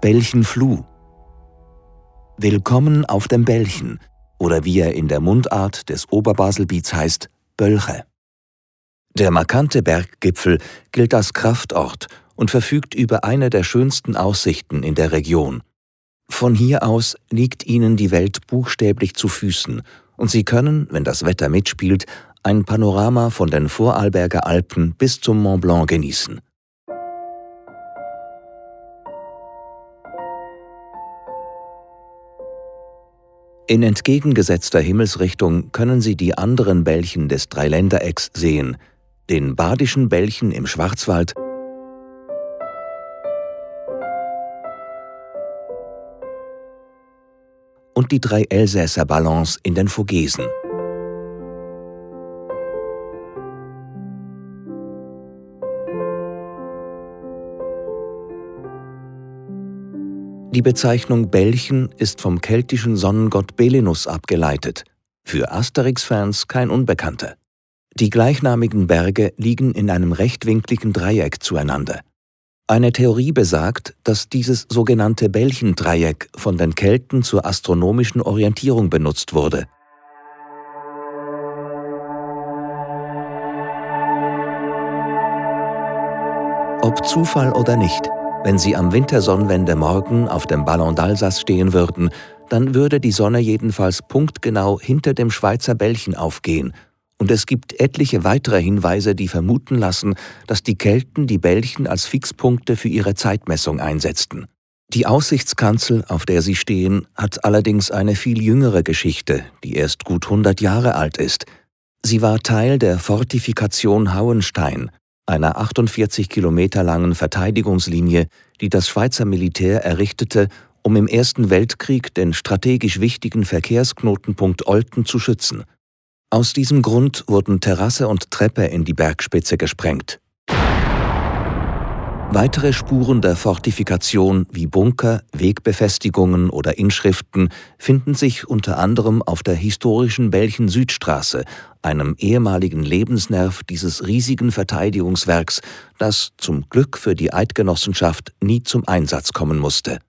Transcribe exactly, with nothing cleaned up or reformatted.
Belchen-Flue. Willkommen auf dem Belchen, oder wie er in der Mundart des Oberbaselbiets heißt, Bölche. Der markante Berggipfel gilt als Kraftort und verfügt über eine der schönsten Aussichten in der Region. Von hier aus liegt ihnen die Welt buchstäblich zu Füßen und sie können, wenn das Wetter mitspielt, ein Panorama von den Vorarlberger Alpen bis zum Mont Blanc genießen. In entgegengesetzter Himmelsrichtung können Sie die anderen Belchen des Dreiländerecks sehen, den Badischen Belchen im Schwarzwald und die drei Elsässer Ballons in den Vogesen. Die Bezeichnung Belchen ist vom keltischen Sonnengott Belenus abgeleitet, für Asterix-Fans kein Unbekannter. Die gleichnamigen Berge liegen in einem rechtwinkligen Dreieck zueinander. Eine Theorie besagt, dass dieses sogenannte Belchendreieck von den Kelten zur astronomischen Orientierung benutzt wurde. Ob Zufall oder nicht, wenn Sie am Wintersonnenwendemorgen auf dem Ballon d'Alsace stehen würden, dann würde die Sonne jedenfalls punktgenau hinter dem Schweizer Belchen aufgehen. Und es gibt etliche weitere Hinweise, die vermuten lassen, dass die Kelten die Belchen als Fixpunkte für ihre Zeitmessung einsetzten. Die Aussichtskanzel, auf der sie stehen, hat allerdings eine viel jüngere Geschichte, die erst gut hundert Jahre alt ist. Sie war Teil der Fortifikation Hauenstein, einer achtundvierzig Kilometer langen Verteidigungslinie, die das Schweizer Militär errichtete, um im Ersten Weltkrieg den strategisch wichtigen Verkehrsknotenpunkt Olten zu schützen. Aus diesem Grund wurden Terrasse und Treppe in die Bergspitze gesprengt. Weitere Spuren der Fortifikation wie Bunker, Wegbefestigungen oder Inschriften finden sich unter anderem auf der historischen Belchen-Südstraße, einem ehemaligen Lebensnerv dieses riesigen Verteidigungswerks, das zum Glück für die Eidgenossenschaft nie zum Einsatz kommen musste.